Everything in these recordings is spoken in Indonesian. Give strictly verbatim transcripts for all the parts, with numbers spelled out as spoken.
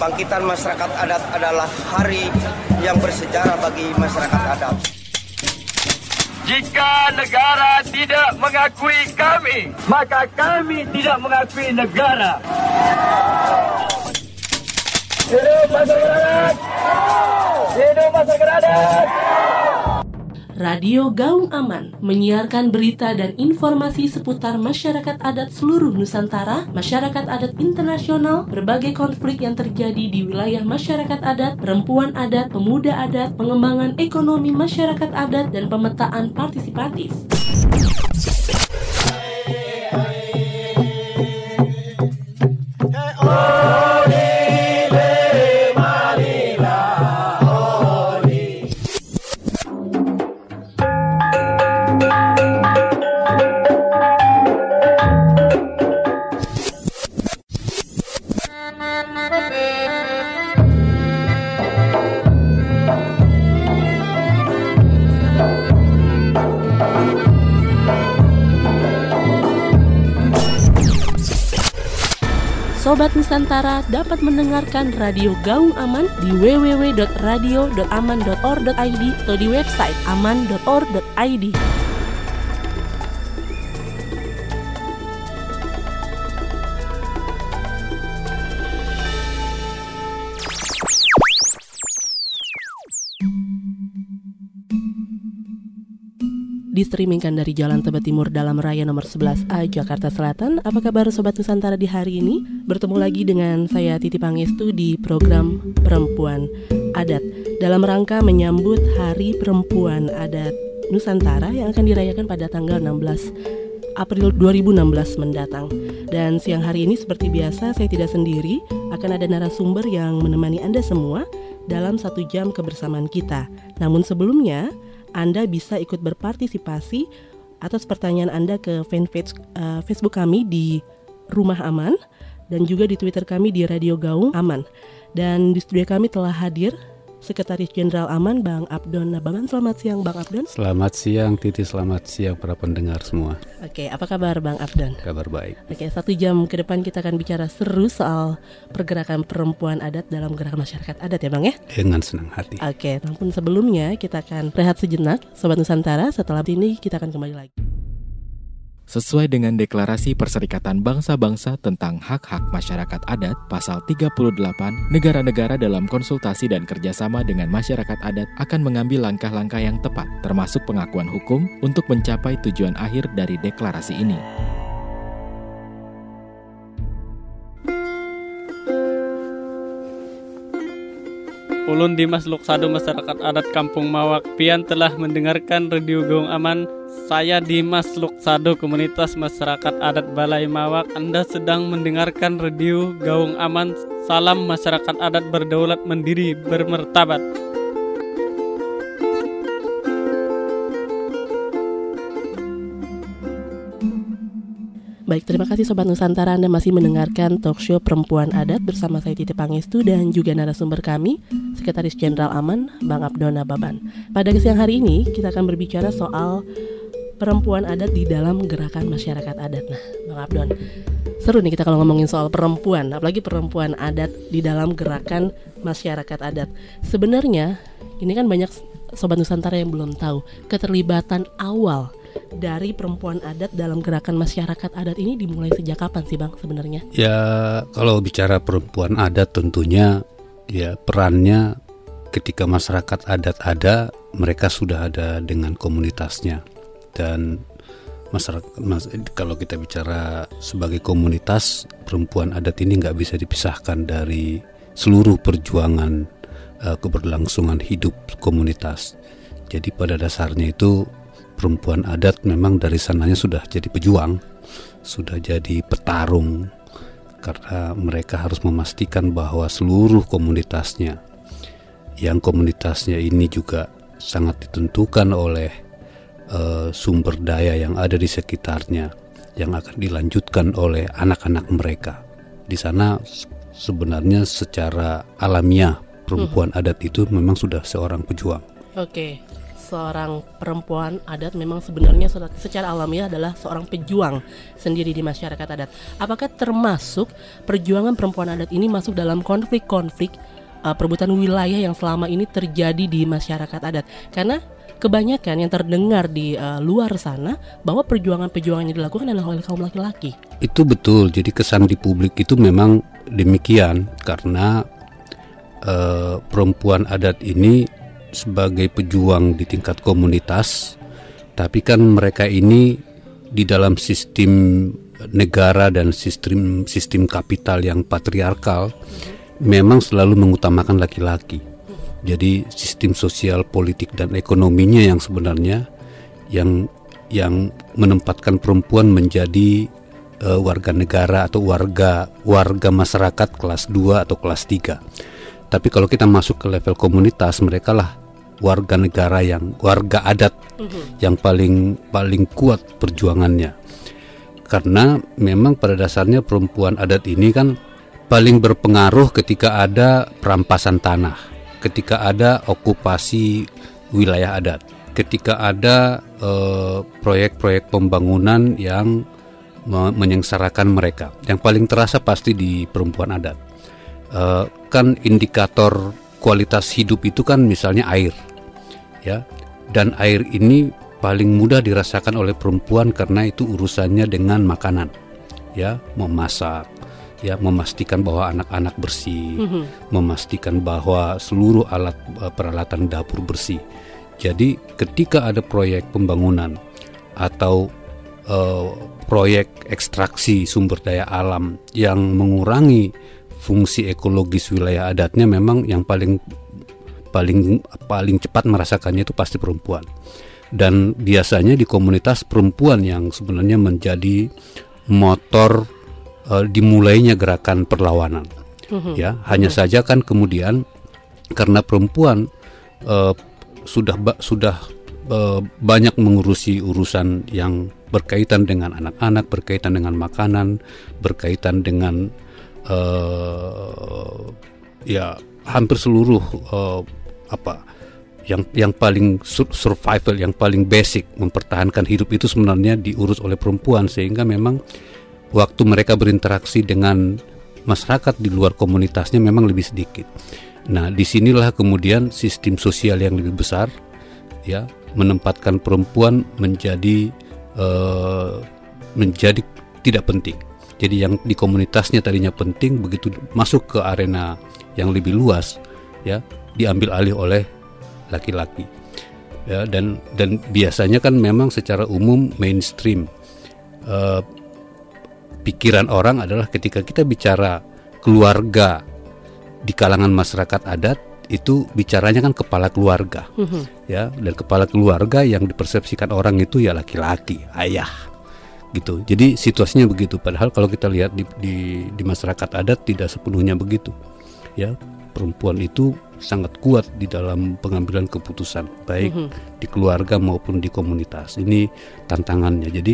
kebangkitan masyarakat adat adalah hari yang bersejarah bagi masyarakat adat. Jika negara tidak mengakui kami, maka kami tidak mengakui negara. Hidup masyarakat adat! Hidup masyarakat adat! Radio Gaung Aman menyiarkan berita dan informasi seputar masyarakat adat seluruh Nusantara, masyarakat adat internasional, berbagai konflik yang terjadi di wilayah masyarakat adat, perempuan adat, pemuda adat, pengembangan ekonomi masyarakat adat, dan pemetaan partisipatif. Sobat Nusantara dapat mendengarkan Radio Gaung Aman di w w w dot radio dot aman dot org dot i d atau di website aman dot org dot i d. Distreamingkan dari Jalan Tebet Timur Dalam Raya nomor sebelas A, Jakarta Selatan. Apa kabar Sobat Nusantara di hari ini? Bertemu lagi dengan saya Titi Pangestu di program Perempuan Adat dalam rangka menyambut Hari Perempuan Adat Nusantara yang akan dirayakan pada tanggal enam belas April dua ribu enam belas mendatang. Dan siang hari ini seperti biasa saya tidak sendiri, akan ada narasumber yang menemani Anda semua dalam satu jam kebersamaan kita. Namun sebelumnya Anda bisa ikut berpartisipasi atas pertanyaan Anda ke fanpage uh, Facebook kami di Rumah Aman dan juga di Twitter kami di Radio Gaung Aman. Dan di studio kami telah hadir Sekretaris Jenderal Aman, Bang Abdon Nababan. Selamat siang, Bang Abdon. Selamat siang, Titi. Selamat siang para pendengar semua. Oke, apa kabar Bang Abdon? Kabar baik. Oke, satu jam ke depan kita akan bicara seru soal pergerakan perempuan adat dalam gerakan masyarakat adat ya Bang ya? Dengan senang hati. Oke, namun sebelumnya kita akan rehat sejenak, Sobat Nusantara. Setelah ini kita akan kembali lagi. Sesuai dengan Deklarasi Perserikatan Bangsa-Bangsa tentang Hak-Hak Masyarakat Adat, Pasal tiga puluh delapan, negara-negara dalam konsultasi dan kerjasama dengan masyarakat adat akan mengambil langkah-langkah yang tepat, termasuk pengakuan hukum, untuk mencapai tujuan akhir dari deklarasi ini. Ulun Dimas Luksado Masyarakat Adat Kampung Mawak Pian telah mendengarkan Radio Gaung Aman. Saya Dimas Luksado Komunitas Masyarakat Adat Balai Mawak. Anda sedang mendengarkan Radio Gaung Aman. Salam masyarakat adat berdaulat mandiri bermartabat. Baik, terima kasih Sobat Nusantara, Anda masih mendengarkan talkshow Perempuan Adat bersama saya Titi Pangestu dan juga narasumber kami, Sekretaris Jenderal Aman, Bang Abdon Nababan. Pada siang hari ini kita akan berbicara soal perempuan adat di dalam gerakan masyarakat adat. Nah, Bang Abdon, seru nih kita kalau ngomongin soal perempuan, apalagi perempuan adat di dalam gerakan masyarakat adat. Sebenarnya ini kan banyak Sobat Nusantara yang belum tahu keterlibatan awal dari perempuan adat dalam gerakan masyarakat adat ini dimulai sejak kapan sih Bang sebenarnya? Ya, kalau bicara perempuan adat tentunya ya perannya ketika masyarakat adat ada, mereka sudah ada dengan komunitasnya. Dan masyarakat, mas, kalau kita bicara sebagai komunitas, perempuan adat ini nggak bisa dipisahkan dari seluruh perjuangan uh, keberlangsungan hidup komunitas. Jadi pada dasarnya itu perempuan adat memang dari sananya sudah jadi pejuang, sudah jadi petarung, karena mereka harus memastikan bahwa seluruh komunitasnya, yang komunitasnya ini juga sangat ditentukan oleh uh, sumber daya yang ada di sekitarnya, yang akan dilanjutkan oleh anak-anak mereka. Di sana sebenarnya secara alamiah perempuan hmm. adat itu memang sudah seorang pejuang. Oke. seorang perempuan adat memang sebenarnya secara alamiah adalah seorang pejuang sendiri di masyarakat adat. Apakah termasuk perjuangan perempuan adat ini masuk dalam konflik-konflik uh, perebutan wilayah yang selama ini terjadi di masyarakat adat? Karena kebanyakan yang terdengar di uh, luar sana bahwa perjuangan-perjuangan yang dilakukan adalah oleh kaum laki-laki. Itu betul. Jadi kesan di publik itu memang demikian karena uh, perempuan adat ini sebagai pejuang di tingkat komunitas, tapi kan mereka ini di dalam sistem negara dan sistem sistem kapital yang patriarkal mm-hmm. memang selalu mengutamakan laki-laki. Jadi sistem sosial, politik dan ekonominya yang sebenarnya yang yang menempatkan perempuan menjadi uh, warga negara atau warga warga masyarakat kelas dua atau kelas tiga. Tapi kalau kita masuk ke level komunitas, mereka lah warga negara yang warga adat mm-hmm. yang paling paling kuat perjuangannya. Karena memang pada dasarnya perempuan adat ini kan paling berpengaruh ketika ada perampasan tanah, ketika ada okupasi wilayah adat, ketika ada eh, proyek-proyek pembangunan yang me- menyengsarakan mereka. Yang paling terasa pasti di perempuan adat. Eh, kan indikator kualitas hidup itu kan misalnya air. Ya, dan air ini paling mudah dirasakan oleh perempuan karena itu urusannya dengan makanan, ya, memasak, ya, memastikan bahwa anak-anak bersih, mm-hmm. memastikan bahwa seluruh alat peralatan dapur bersih. Jadi ketika ada proyek pembangunan atau uh, proyek ekstraksi sumber daya alam yang mengurangi fungsi ekologis wilayah adatnya, memang yang paling paling paling cepat merasakannya itu pasti perempuan. Dan biasanya di komunitas perempuan yang sebenarnya menjadi motor uh, dimulainya gerakan perlawanan. Mm-hmm. Ya, hanya mm-hmm. saja kan kemudian karena perempuan uh, sudah ba- sudah uh, banyak mengurusi urusan yang berkaitan dengan anak-anak, berkaitan dengan makanan, berkaitan dengan uh, ya hampir seluruh uh, apa yang yang paling survival, yang paling basic, mempertahankan hidup itu sebenarnya diurus oleh perempuan, sehingga memang waktu mereka berinteraksi dengan masyarakat di luar komunitasnya memang lebih sedikit. Nah, disinilah kemudian sistem sosial yang lebih besar, ya, menempatkan perempuan menjadi uh, menjadi tidak penting. Jadi yang di komunitasnya tadinya penting, begitu masuk ke arena yang lebih luas, ya, diambil alih oleh laki-laki, ya, dan dan biasanya kan memang secara umum mainstream uh, pikiran orang adalah ketika kita bicara keluarga di kalangan masyarakat adat itu bicaranya kan kepala keluarga, mm-hmm. ya, dan kepala keluarga yang dipersepsikan orang itu ya laki-laki, ayah, gitu. Jadi situasinya begitu. Padahal kalau kita lihat di di, di masyarakat adat tidak sepenuhnya begitu, ya. Perempuan itu sangat kuat di dalam pengambilan keputusan, baik mm-hmm. di keluarga maupun di komunitas. Ini tantangannya. Jadi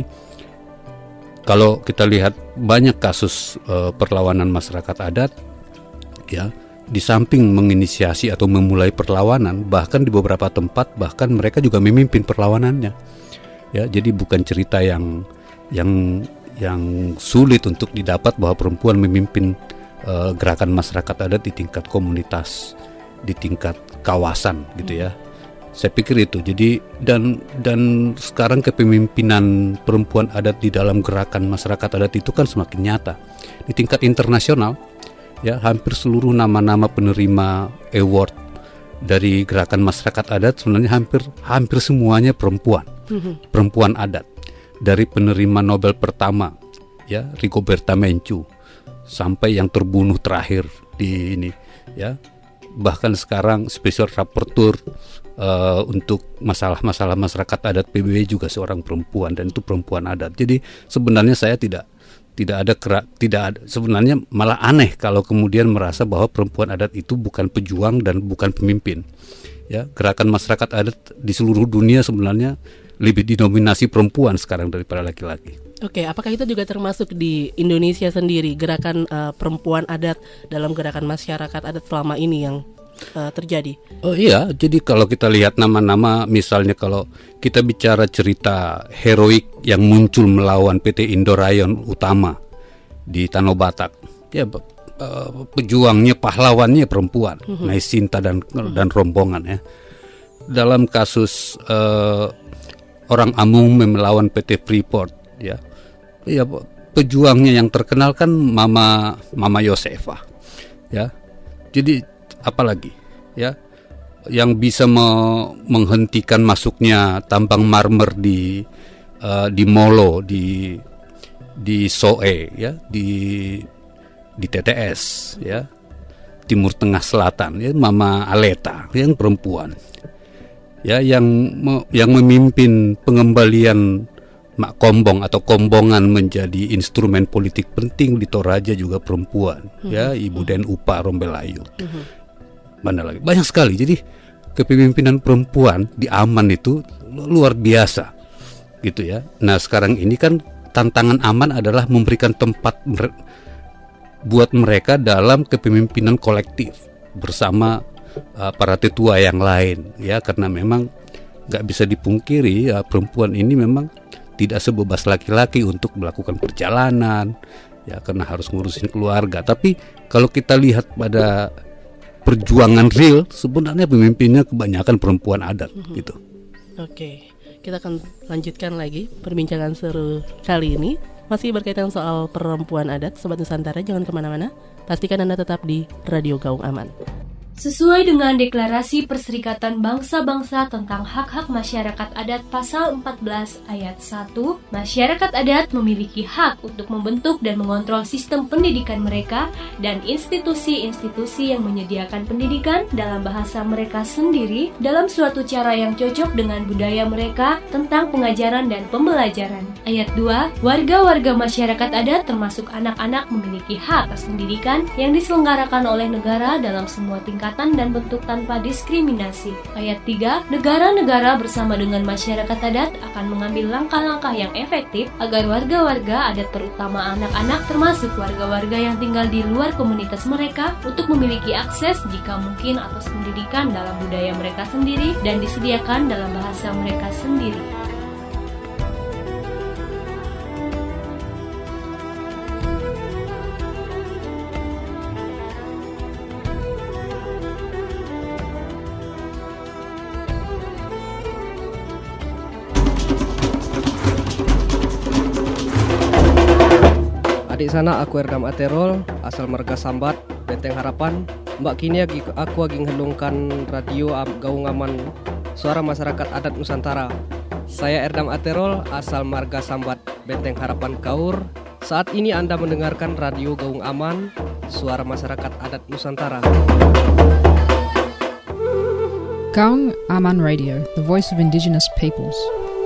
kalau kita lihat banyak kasus uh, perlawanan masyarakat adat, ya, di samping menginisiasi atau memulai perlawanan, bahkan di beberapa tempat bahkan mereka juga memimpin perlawanannya. Ya, jadi bukan cerita yang yang yang sulit untuk didapat bahwa perempuan memimpin Uh, gerakan masyarakat adat di tingkat komunitas, di tingkat kawasan, gitu ya. Saya pikir itu. Jadi dan dan sekarang kepemimpinan perempuan adat di dalam gerakan masyarakat adat itu kan semakin nyata. Di tingkat internasional, ya, hampir seluruh nama-nama penerima award dari gerakan masyarakat adat sebenarnya hampir hampir semuanya perempuan, mm-hmm. perempuan adat. Dari penerima Nobel pertama, ya, Rigoberta Menchú, sampai yang terbunuh terakhir di ini, ya, bahkan sekarang special rapporteur uh, untuk masalah-masalah masyarakat adat P B B juga seorang perempuan, dan itu perempuan adat. Jadi sebenarnya saya tidak tidak ada kera, tidak ada, sebenarnya malah aneh kalau kemudian merasa bahwa perempuan adat itu bukan pejuang dan bukan pemimpin. Ya, gerakan masyarakat adat di seluruh dunia sebenarnya lebih didominasi perempuan sekarang daripada laki-laki. Oke, apakah itu juga termasuk di Indonesia sendiri, gerakan uh, perempuan adat dalam gerakan masyarakat adat selama ini yang uh, terjadi? Oh iya, jadi kalau kita lihat nama-nama, misalnya kalau kita bicara cerita heroik yang muncul melawan P T Indo Rayon Utama di Tanah Batak, ya uh, pejuangnya, pahlawannya perempuan, mm-hmm. Naisinta dan mm-hmm. dan rombongan ya. Dalam kasus uh, orang Amung melawan P T Freeport, ya, ya pejuangnya yang terkenal kan Mama Mama Yosefa, ya. Jadi apalagi, ya, yang bisa me- menghentikan masuknya tambang marmer di uh, di Molo, di di Soe, ya, di di T T S, ya, Timur Tengah Selatan, ya, Mama Aleta yang perempuan, ya, yang me- yang memimpin pengembalian Mak Kombong atau Kombongan menjadi instrumen politik penting di Toraja juga perempuan, mm-hmm. ya, Ibu Den Upa Rombelayu. Mm-hmm. Mana lagi? Banyak sekali. Jadi kepemimpinan perempuan di Aman itu luar biasa, gitu ya. Nah sekarang ini kan tantangan Aman adalah memberikan tempat mer- buat mereka dalam kepemimpinan kolektif bersama uh, para tetua yang lain, ya, karena memang nggak bisa dipungkiri ya, perempuan ini memang tidak sebebas laki-laki untuk melakukan perjalanan, ya, karena harus ngurusin keluarga. Tapi kalau kita lihat pada perjuangan real, sebenarnya pemimpinnya kebanyakan perempuan adat, mm-hmm. gitu. Oke, kita akan lanjutkan lagi perbincangan seru kali ini. Masih berkaitan soal perempuan adat, Sobat Nusantara, jangan kemana-mana. Pastikan Anda tetap di Radio Gaung Aman. Sesuai dengan Deklarasi Perserikatan Bangsa-Bangsa tentang Hak-Hak Masyarakat Adat Pasal empat belas Ayat satu, masyarakat adat memiliki hak untuk membentuk dan mengontrol sistem pendidikan mereka dan institusi-institusi yang menyediakan pendidikan dalam bahasa mereka sendiri dalam suatu cara yang cocok dengan budaya mereka tentang pengajaran dan pembelajaran. Ayat dua, warga-warga masyarakat adat termasuk anak-anak memiliki hak atas pendidikan yang diselenggarakan oleh negara dalam semua tingkat dan bentuk tanpa diskriminasi. Ayat tiga, negara-negara bersama dengan masyarakat adat akan mengambil langkah-langkah yang efektif agar warga-warga adat terutama anak-anak termasuk warga-warga yang tinggal di luar komunitas mereka untuk memiliki akses jika mungkin atas pendidikan dalam budaya mereka sendiri dan disediakan dalam bahasa mereka sendiri. Adik sana aku Erdam Aterol, asal Marga Sambat, Benteng Harapan. Mbak kini aku lagi ngelungkan radio Gaung Aman, suara masyarakat adat Nusantara. Saya Erdam Aterol, asal Marga Sambat, Benteng Harapan Kaur. Saat ini Anda mendengarkan radio Gaung Aman, suara masyarakat adat Nusantara. Gaung Aman Radio, the voice of indigenous peoples.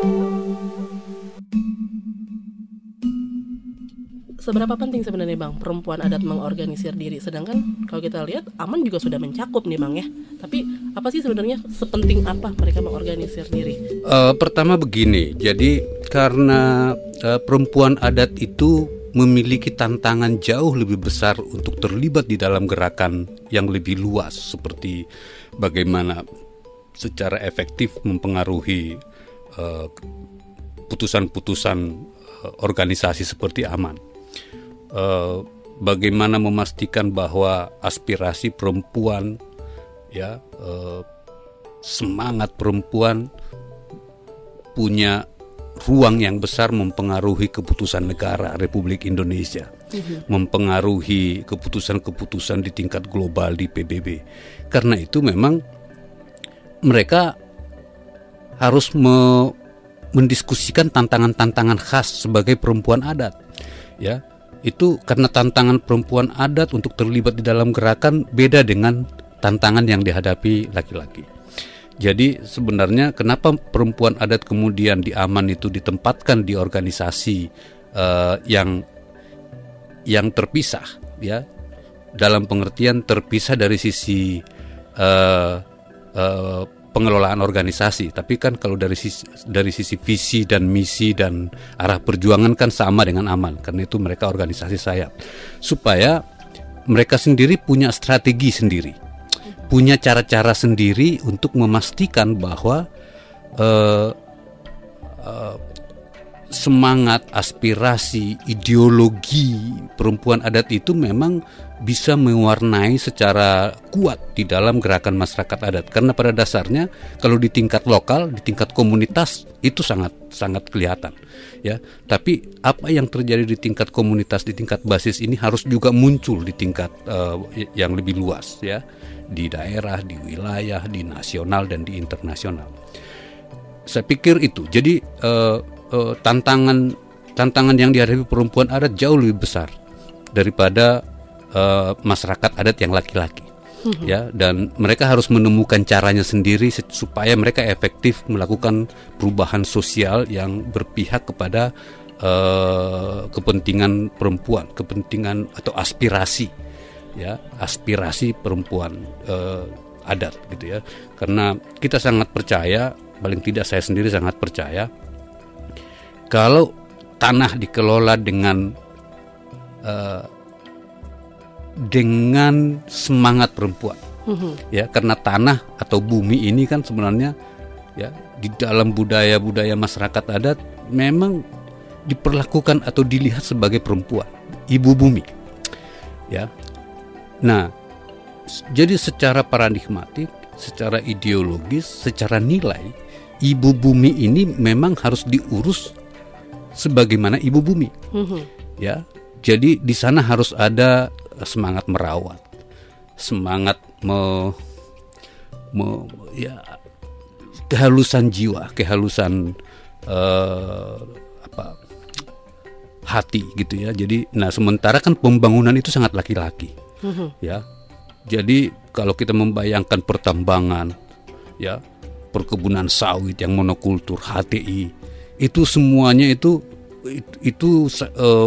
Seberapa penting sebenarnya Bang perempuan adat mengorganisir diri? Sedangkan kalau kita lihat Aman juga sudah mencakup nih Bang ya. Tapi apa sih sebenarnya, sepenting apa mereka mengorganisir diri? Uh, pertama begini, jadi karena uh, perempuan adat itu memiliki tantangan jauh lebih besar untuk terlibat di dalam gerakan yang lebih luas, seperti bagaimana secara efektif mempengaruhi uh, putusan-putusan uh, organisasi seperti Aman. Uh, bagaimana memastikan bahwa aspirasi perempuan, ya, uh, semangat perempuan punya ruang yang besar mempengaruhi keputusan negara Republik Indonesia, mm-hmm. mempengaruhi keputusan-keputusan di tingkat global di P B B. Karena itu memang mereka harus me- mendiskusikan tantangan-tantangan khas sebagai perempuan adat, ya. Itu karena tantangan perempuan adat untuk terlibat di dalam gerakan beda dengan tantangan yang dihadapi laki-laki. Jadi sebenarnya kenapa perempuan adat kemudian di Aman itu ditempatkan di organisasi uh, yang yang terpisah, ya, dalam pengertian terpisah dari sisi uh, uh, pengelolaan organisasi, tapi kan kalau dari sisi, dari sisi visi dan misi dan arah perjuangan kan sama dengan Aman. Karena itu mereka organisasi sayap, supaya mereka sendiri punya strategi sendiri. punya cara-cara sendiri untuk memastikan bahwa uh, uh, semangat, aspirasi, ideologi perempuan adat itu memang bisa mewarnai secara kuat di dalam gerakan masyarakat adat. Karena pada dasarnya kalau di tingkat lokal, di tingkat komunitas itu sangat sangat kelihatan, ya. Tapi apa yang terjadi di tingkat komunitas, di tingkat basis ini harus juga muncul di tingkat uh, yang lebih luas, ya, di daerah, di wilayah, di nasional dan di internasional. Saya pikir itu. Jadi uh, Uh, tantangan tantangan yang dihadapi perempuan adat jauh lebih besar daripada uh, masyarakat adat yang laki-laki, mm-hmm. ya, dan mereka harus menemukan caranya sendiri supaya mereka efektif melakukan perubahan sosial yang berpihak kepada uh, kepentingan perempuan, kepentingan atau aspirasi, ya, aspirasi perempuan uh, adat, gitu ya. Karena kita sangat percaya, paling tidak saya sendiri sangat percaya, kalau tanah dikelola dengan uh, dengan semangat perempuan, mm-hmm. ya, karena tanah atau bumi ini kan sebenarnya, ya, di dalam budaya-budaya masyarakat adat memang diperlakukan atau dilihat sebagai perempuan, ibu bumi, ya. Nah, jadi secara paradigmatik, secara ideologis, secara nilai, ibu bumi ini memang harus diurus sebagaimana ibu bumi, mm-hmm. ya. Jadi di sana harus ada semangat merawat, semangat me, me, ya, kehalusan jiwa, kehalusan uh, apa, hati, gitu ya. Jadi, nah, sementara kan pembangunan itu sangat laki-laki, mm-hmm. ya. Jadi kalau kita membayangkan pertambangan, ya, perkebunan sawit yang monokultur, H T I, itu semuanya itu itu, itu uh,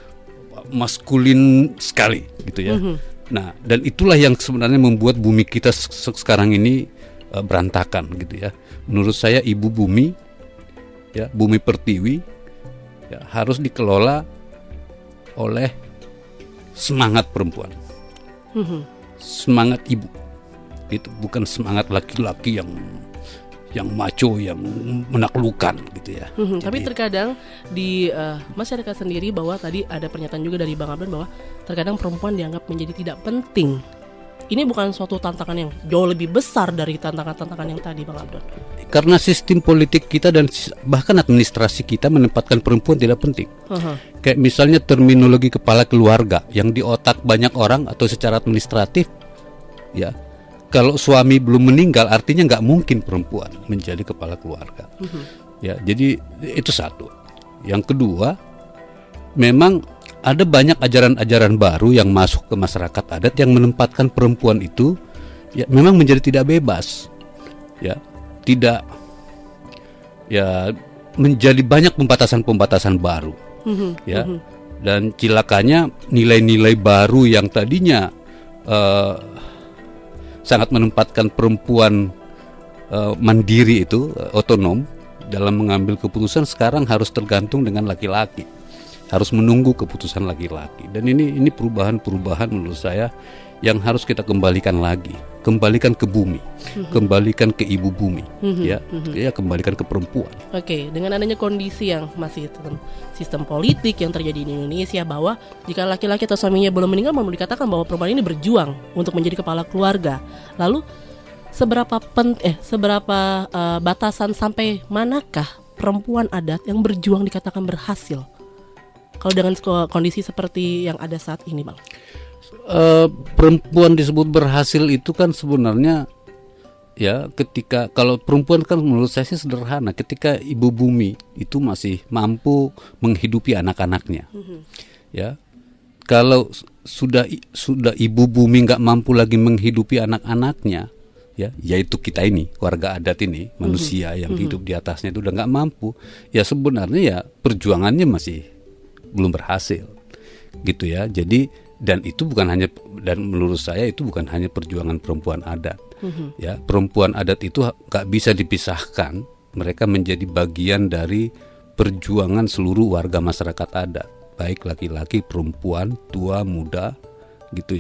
maskulin sekali, gitu ya. Mm-hmm. Nah, dan itulah yang sebenarnya membuat bumi kita se- sekarang ini uh, berantakan, gitu ya. Menurut saya ibu bumi, ya, bumi pertiwi, ya, harus dikelola oleh semangat perempuan, mm-hmm. semangat ibu, gitu, bukan semangat laki-laki yang yang macho, yang menaklukkan, gitu ya. Mm-hmm. Jadi, tapi terkadang di uh, masyarakat sendiri, bahwa tadi ada pernyataan juga dari Bang Abdon bahwa terkadang perempuan dianggap menjadi tidak penting. Ini bukan suatu tantangan yang jauh lebih besar dari tantangan-tantangan yang tadi, Bang Abdon? Karena sistem politik kita dan bahkan administrasi kita menempatkan perempuan tidak penting. Uh-huh. Kayak misalnya terminologi kepala keluarga yang di otak banyak orang atau secara administratif, ya, kalau suami belum meninggal artinya nggak mungkin perempuan menjadi kepala keluarga. Uh-huh. Ya, jadi itu satu. Yang kedua, memang ada banyak ajaran-ajaran baru yang masuk ke masyarakat adat yang menempatkan perempuan itu, ya, memang menjadi tidak bebas, ya, tidak, ya, menjadi banyak pembatasan-pembatasan baru, uh-huh. ya, uh-huh. dan cilakanya nilai-nilai baru yang tadinya uh, sangat menempatkan perempuan uh, mandiri itu, uh, otonom dalam mengambil keputusan, sekarang harus tergantung dengan laki-laki, harus menunggu keputusan laki-laki. Dan ini ini perubahan-perubahan menurut saya yang harus kita kembalikan lagi, kembalikan ke bumi, mm-hmm. kembalikan ke ibu bumi, mm-hmm. ya, mm-hmm. ya, kembalikan ke perempuan. Oke, dengan adanya kondisi yang masih sistem politik yang terjadi di Indonesia, bahwa jika laki-laki atau suaminya belum meninggal, mau dikatakan bahwa perempuan ini berjuang untuk menjadi kepala keluarga. Lalu seberapa pen, eh seberapa uh, batasan sampai manakah perempuan adat yang berjuang dikatakan berhasil? Kalau dengan kondisi seperti yang ada saat ini, Bang? Uh, perempuan disebut berhasil itu kan sebenarnya, ya, ketika kalau perempuan kan menurut saya sih sederhana, ketika ibu bumi itu masih mampu menghidupi anak-anaknya, mm-hmm. ya. Kalau sudah sudah ibu bumi nggak mampu lagi menghidupi anak-anaknya, ya, yaitu kita ini, warga adat ini, manusia mm-hmm. yang mm-hmm. hidup di atasnya itu udah nggak mampu, ya sebenarnya ya perjuangannya masih belum berhasil, gitu ya. Jadi, dan itu bukan hanya, dan menurut saya itu bukan hanya perjuangan perempuan adat, mm-hmm. ya, perempuan adat itu nggak bisa dipisahkan, mereka menjadi bagian dari perjuangan seluruh warga masyarakat adat, baik laki-laki, perempuan, tua, muda, gitu ya,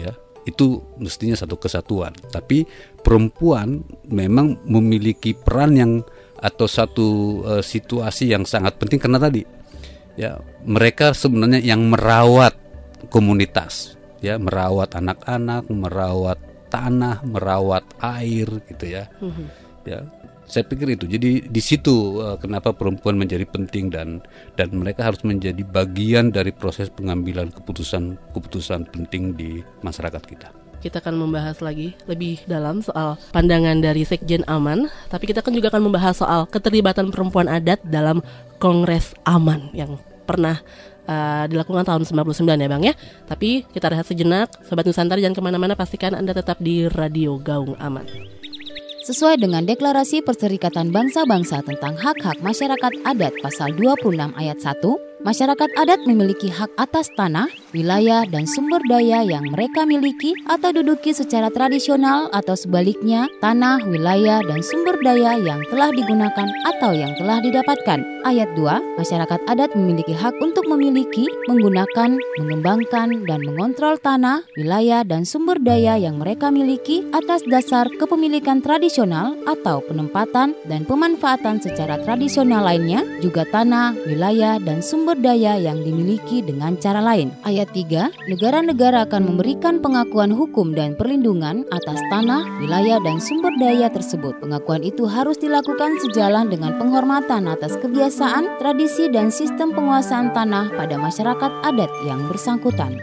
itu mestinya satu kesatuan. Tapi perempuan memang memiliki peran yang atau satu uh, situasi yang sangat penting karena tadi ya mereka sebenarnya yang merawat komunitas, ya merawat anak-anak, merawat tanah, merawat air gitu ya. Mm-hmm. Ya, saya pikir itu. Jadi di situ uh, kenapa perempuan menjadi penting dan dan mereka harus menjadi bagian dari proses pengambilan keputusan-keputusan penting di masyarakat kita. Kita akan membahas lagi lebih dalam soal pandangan dari Sekjen Aman, tapi kita kan juga akan membahas soal keterlibatan perempuan adat dalam Kongres Aman yang pernah Uh, dilakukan tahun sembilan puluh sembilan ya Bang ya. Tapi kita rehat sejenak. Sobat Nusantara jangan kemana-mana, pastikan Anda tetap di Radio Gaung Aman. Sesuai dengan Deklarasi Perserikatan Bangsa-Bangsa tentang Hak-Hak Masyarakat Adat Pasal dua puluh enam Ayat satu, masyarakat adat memiliki hak atas tanah, wilayah, dan sumber daya yang mereka miliki atau duduki secara tradisional atau sebaliknya, tanah, wilayah, dan sumber daya yang telah digunakan atau yang telah didapatkan. Ayat dua, masyarakat adat memiliki hak untuk memiliki, menggunakan, mengembangkan, dan mengontrol tanah, wilayah, dan sumber daya yang mereka miliki atas dasar kepemilikan tradisional atau penempatan dan pemanfaatan secara tradisional lainnya, juga tanah, wilayah, dan sumber daya yang dimiliki dengan cara lain. Ayat tiga, negara-negara akan memberikan pengakuan hukum dan perlindungan atas tanah, wilayah, dan sumber daya tersebut. Pengakuan itu harus dilakukan sejalan dengan penghormatan atas kebiasaan, tradisi, dan sistem penguasaan tanah pada masyarakat adat yang bersangkutan.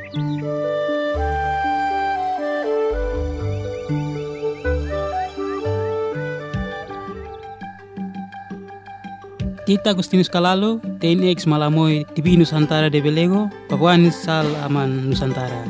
Kita Agustinus Kalalu, T N I X Malamoy, T V Nusantara de Belego, Papua Nisal Aman Nusantara.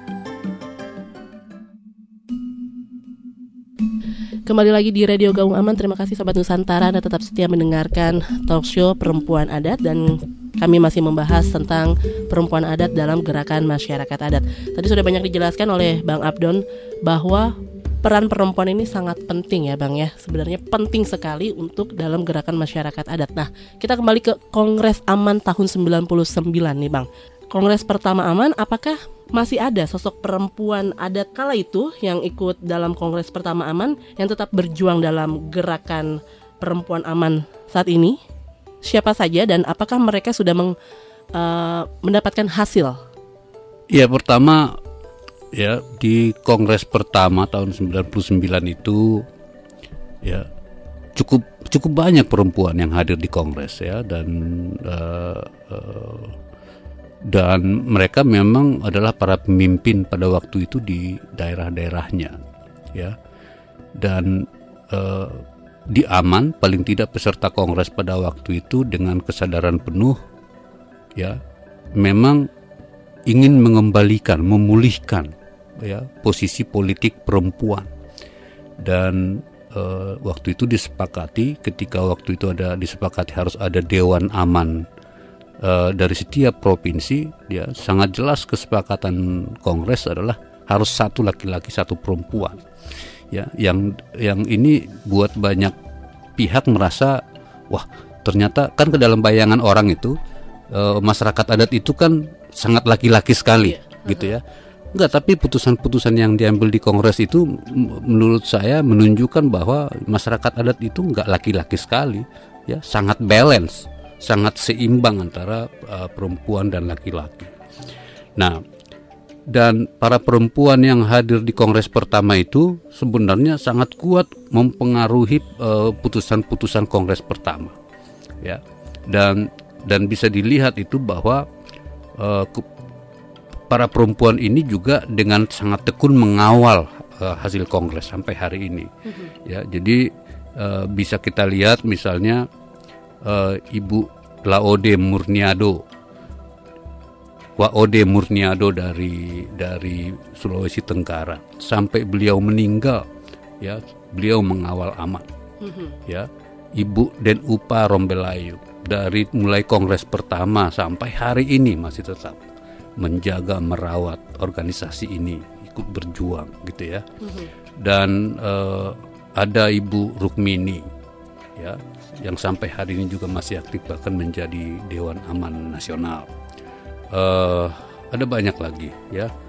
Kembali lagi di Radio Gaung Aman. Terima kasih Sobat Nusantara, Anda tetap setia mendengarkan talk show Perempuan Adat, dan kami masih membahas tentang perempuan adat dalam gerakan masyarakat adat. Tadi sudah banyak dijelaskan oleh Bang Abdon bahwa peran perempuan ini sangat penting ya Bang ya. Sebenarnya penting sekali untuk dalam gerakan masyarakat adat. Nah, kita kembali ke Kongres Aman tahun sembilan puluh sembilan nih Bang. Kongres pertama Aman, apakah masih ada sosok perempuan adat kala itu yang ikut dalam Kongres pertama Aman yang tetap berjuang dalam gerakan perempuan aman saat ini? Siapa saja dan apakah mereka sudah meng, uh, mendapatkan hasil? Ya, pertama ya di Kongres pertama tahun sembilan puluh sembilan itu ya cukup cukup banyak perempuan yang hadir di Kongres ya, dan uh, uh, dan mereka memang adalah para pemimpin pada waktu itu di daerah-daerahnya ya. Dan uh, di Aman paling tidak peserta Kongres pada waktu itu dengan kesadaran penuh ya memang ingin mengembalikan, memulihkan ya posisi politik perempuan. Dan e, waktu itu disepakati, ketika waktu itu ada disepakati harus ada Dewan Aman e, dari setiap provinsi ya, sangat jelas kesepakatan Kongres adalah harus satu laki-laki satu perempuan ya. Yang yang ini buat banyak pihak merasa wah, ternyata kan ke dalam bayangan orang itu e, masyarakat adat itu kan sangat laki-laki sekali yeah. gitu ya. Enggak, tapi putusan-putusan yang diambil di Kongres itu m- menurut saya menunjukkan bahwa masyarakat adat itu enggak laki-laki sekali ya, sangat balance, sangat seimbang antara uh, perempuan dan laki-laki. Nah, dan para perempuan yang hadir di Kongres pertama itu sebenarnya sangat kuat mempengaruhi uh, putusan-putusan Kongres pertama ya. Dan dan bisa dilihat itu bahwa uh, para perempuan ini juga dengan sangat tekun mengawal uh, hasil Kongres sampai hari ini. Mm-hmm. Ya, jadi uh, bisa kita lihat misalnya uh, Ibu Laode Murniado, Waode Murniado dari dari Sulawesi Tenggara, sampai beliau meninggal, ya beliau mengawal Aman. Mm-hmm. Ya, Ibu Den Upa Rombelayu dari mulai Kongres pertama sampai hari ini masih tetap menjaga, merawat organisasi ini, ikut berjuang gitu ya. Mm-hmm. Dan uh, ada Ibu Rukmini ya, yang sampai hari ini juga masih aktif bahkan menjadi Dewan Aman Nasional. Uh, ada banyak lagi ya.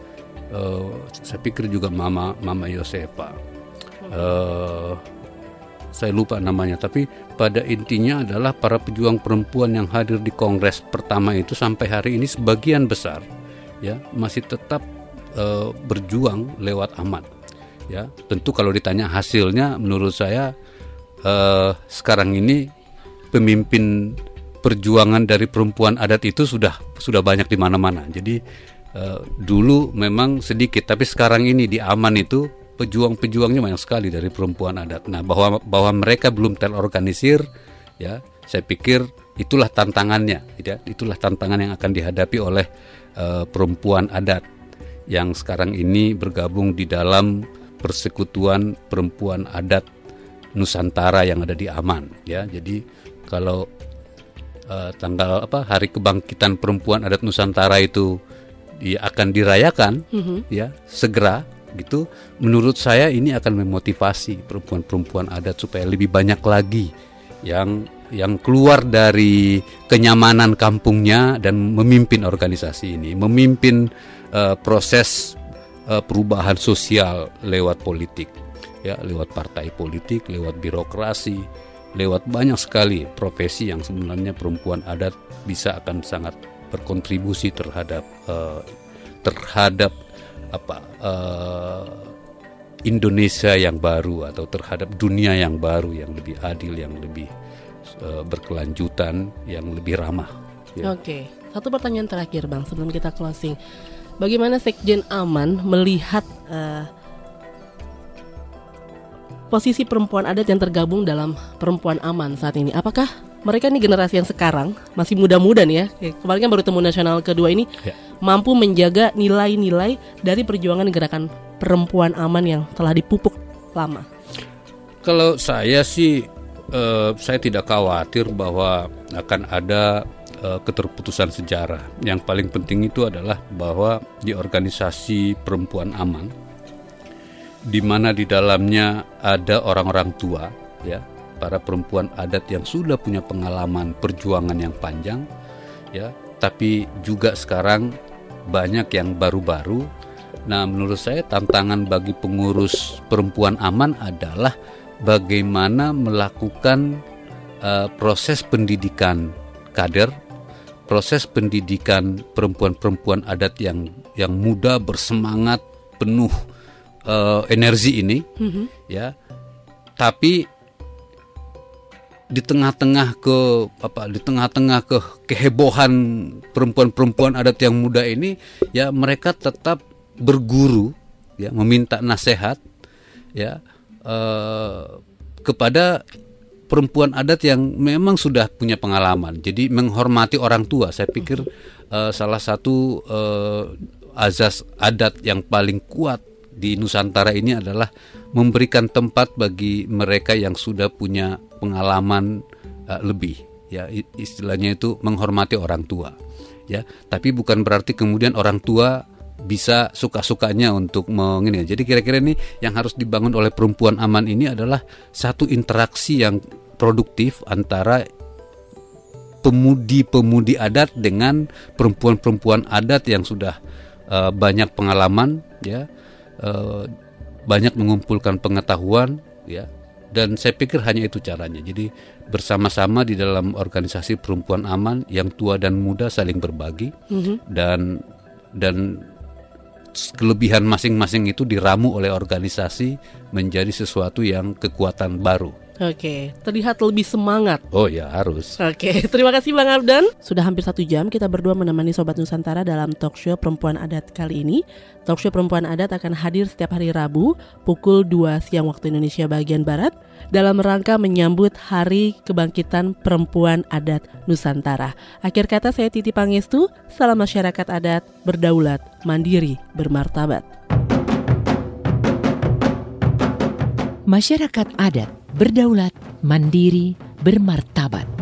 uh, saya pikir juga Mama Mama Yosefa. Uh, saya lupa namanya, tapi pada intinya adalah para pejuang perempuan yang hadir di kongres pertama itu sampai hari ini sebagian besar ya masih tetap uh, berjuang lewat aman. Ya, tentu kalau ditanya hasilnya, menurut saya uh, sekarang ini pemimpin perjuangan dari perempuan adat itu sudah sudah banyak di mana-mana. Jadi uh, dulu memang sedikit, tapi sekarang ini di aman itu pejuang-pejuangnya banyak sekali dari perempuan adat. Nah, bahwa bahwa mereka belum terorganisir, ya, saya pikir itulah tantangannya, ya, itulah tantangan yang akan dihadapi oleh uh, perempuan adat yang sekarang ini bergabung di dalam Persekutuan Perempuan Adat Nusantara yang ada di Aman, ya. Jadi kalau uh, tanggal apa Hari Kebangkitan Perempuan Adat Nusantara itu dia akan dirayakan, mm-hmm. ya, segera. Gitu, menurut saya ini akan memotivasi perempuan-perempuan adat supaya lebih banyak lagi yang yang keluar dari kenyamanan kampungnya dan memimpin organisasi ini, memimpin uh, proses uh, perubahan sosial lewat politik, ya, lewat partai politik, lewat birokrasi, lewat banyak sekali profesi yang sebenarnya perempuan adat bisa akan sangat berkontribusi terhadap uh, terhadap apa uh, Indonesia yang baru atau terhadap dunia yang baru yang lebih adil, yang lebih uh, berkelanjutan, yang lebih ramah. Ya. Oke, satu pertanyaan terakhir Bang sebelum kita closing. Bagaimana Sekjen Aman melihat uh, posisi perempuan adat yang tergabung dalam Perempuan Aman saat ini? Apakah mereka ini generasi yang sekarang masih muda-muda nih ya? Kemarin kan baru temu nasional kedua ini, ya, mampu menjaga nilai-nilai dari perjuangan gerakan Perempuan Aman yang telah dipupuk lama. Kalau saya sih, uh, saya tidak khawatir bahwa akan ada uh, keterputusan sejarah. Yang paling penting itu adalah bahwa di organisasi Perempuan Aman, di mana di dalamnya ada orang-orang tua, ya, para perempuan adat yang sudah punya pengalaman perjuangan yang panjang, ya, tapi juga sekarang banyak yang baru-baru. Nah, menurut saya tantangan bagi pengurus Perempuan Aman adalah bagaimana melakukan uh, proses pendidikan kader, proses pendidikan perempuan-perempuan adat yang yang muda, bersemangat, penuh uh, energi ini, mm-hmm. ya, tapi di tengah-tengah ke apa di tengah-tengah ke kehebohan perempuan-perempuan adat yang muda ini, ya, mereka tetap berguru, ya, meminta nasihat, ya, eh, kepada perempuan adat yang memang sudah punya pengalaman. Jadi menghormati orang tua, saya pikir eh, salah satu eh, azas adat yang paling kuat di Nusantara ini adalah memberikan tempat bagi mereka yang sudah punya pengalaman uh, lebih, ya, istilahnya itu menghormati orang tua, ya, tapi bukan berarti kemudian orang tua bisa suka-sukanya untuk mengini. Jadi kira-kira ini yang harus dibangun oleh Perempuan Aman ini adalah satu interaksi yang produktif antara pemudi-pemudi adat dengan perempuan-perempuan adat yang sudah uh, banyak pengalaman, ya, uh, banyak mengumpulkan pengetahuan, ya. Dan saya pikir hanya itu caranya. Jadi bersama-sama di dalam organisasi Perempuan Aman, yang tua dan muda saling berbagi, mm-hmm. dan dan kelebihan masing-masing itu diramu oleh organisasi menjadi sesuatu yang kekuatan baru. Oke, terlihat lebih semangat. Oh ya, harus. Oke, terima kasih Bang Abdan. Sudah hampir satu jam kita berdua menemani Sobat Nusantara dalam talkshow Perempuan Adat kali ini. Talkshow Perempuan Adat akan hadir setiap hari Rabu pukul dua siang waktu Indonesia bagian Barat dalam rangka menyambut Hari Kebangkitan Perempuan Adat Nusantara. Akhir kata saya Titi Pangestu, salam masyarakat adat berdaulat, mandiri, bermartabat. Masyarakat adat berdaulat, mandiri, bermartabat.